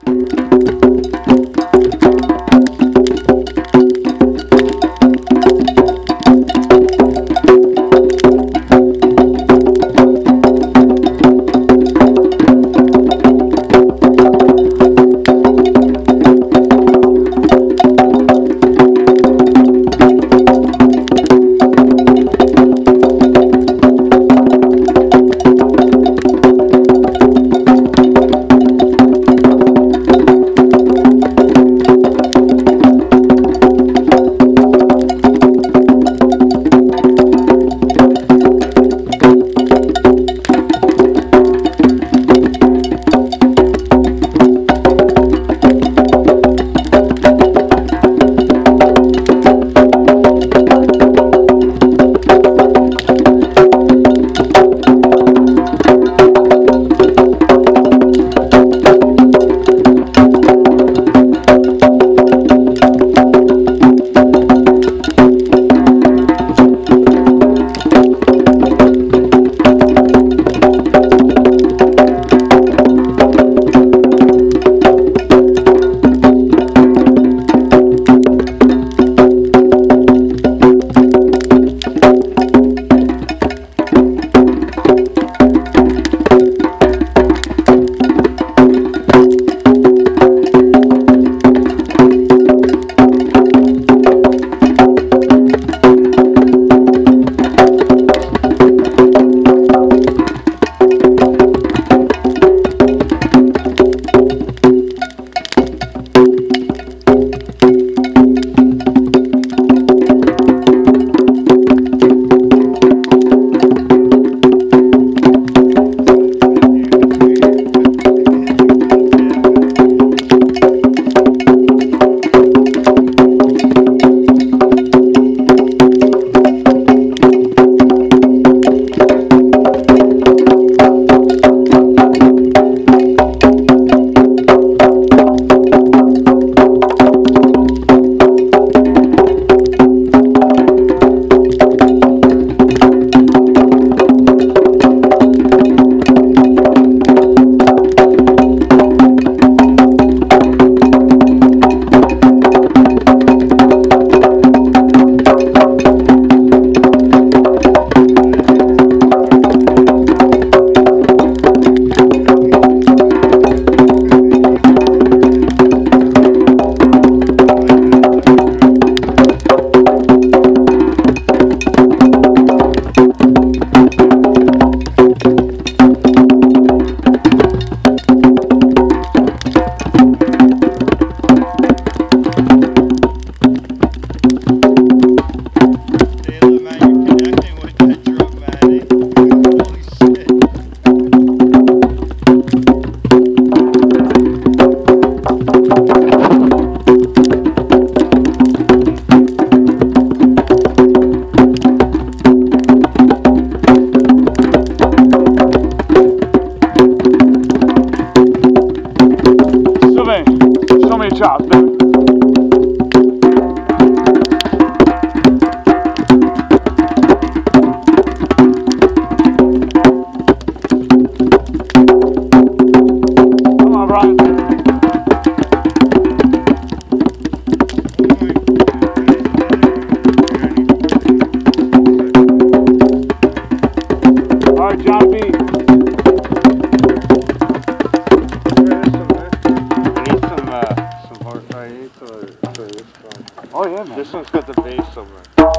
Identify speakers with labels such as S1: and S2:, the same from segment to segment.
S1: Oh yeah, man.
S2: This one's got the bass somewhere.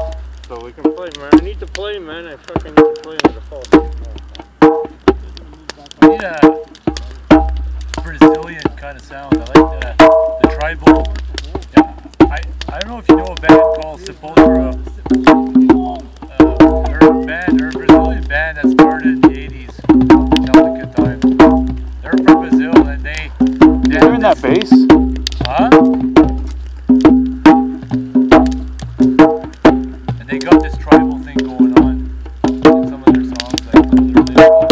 S2: So we can play, man. I need to play, man. I fucking need to play with the false.
S3: Yeah, Brazilian kind of sound. I like the tribal. Yeah, I don't know if you know a band called Sepultura. They're a Brazilian band that started in the 80s, Metallica time. They're from Brazil and they
S1: hearing that bass?
S3: Huh? And they got this tribal thing going on in some of their songs, like their lyrics.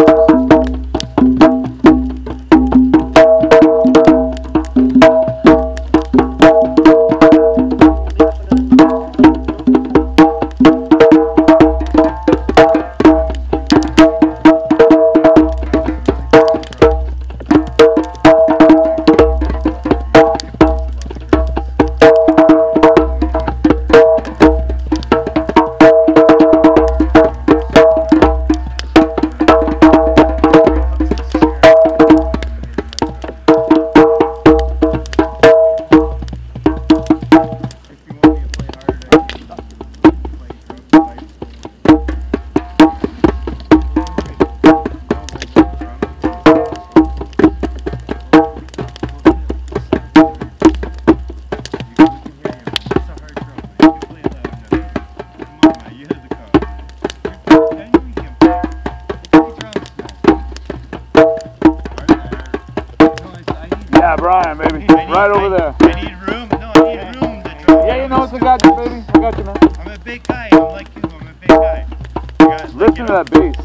S1: Yeah, Brian, baby. Right over there.
S4: I need room. No, I need room to drive.
S1: Yeah, you know it's I got you, baby. I got you, man.
S4: I'm a big guy. I'm like you. I'm a big guy. You guys, like,
S1: Listen to that bass.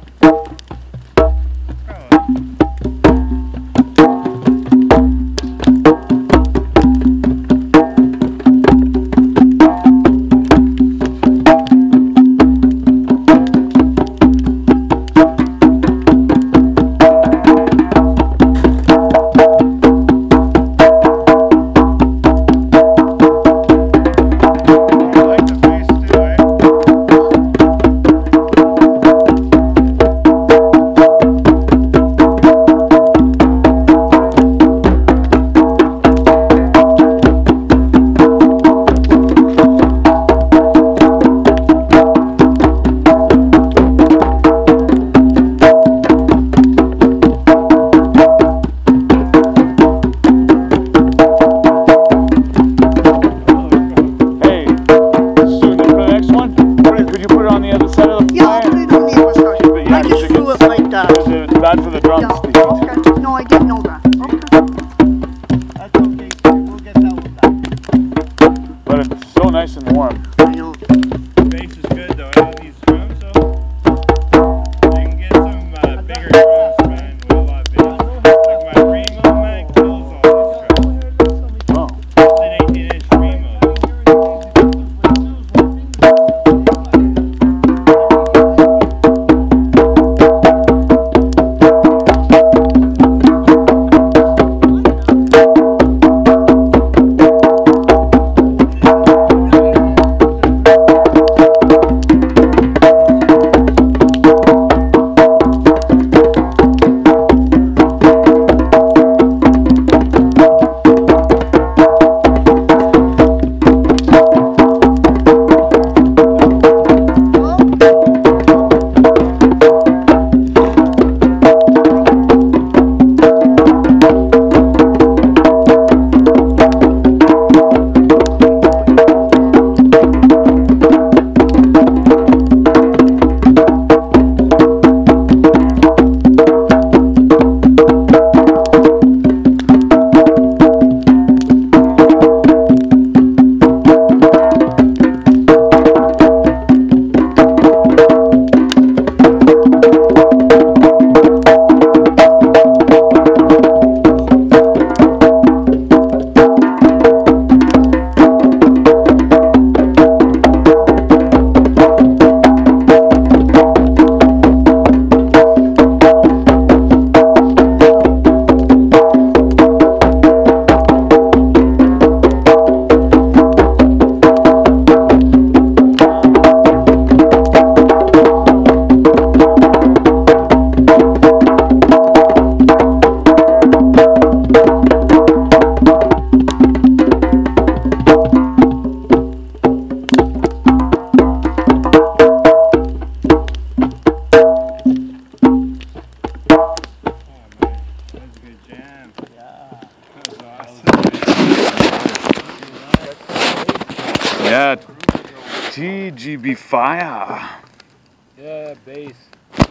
S1: Bad for the drums.
S5: Yeah, okay. No, I didn't know that. Okay.
S4: That's okay. We'll get that one back.
S1: But it's so nice and warm.
S5: I know.
S4: Bass is good though. I don't need drums though. You can get some bigger drums, man, with a lot of bass. Like my Remo, man, kills all these drums.
S1: Oh.
S4: It's an 18-inch Remo.
S1: Yeah. TGB fire.
S3: Yeah, bass.